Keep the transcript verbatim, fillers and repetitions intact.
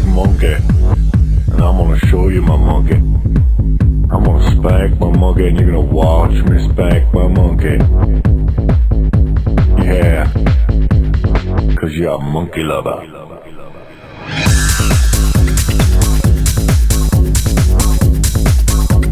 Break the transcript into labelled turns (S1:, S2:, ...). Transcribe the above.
S1: monkey, and I'm gonna show you my monkey. I'm gonna spank my monkey, and you're gonna watch me spank my monkey. Yeah, cause you're a monkey lover.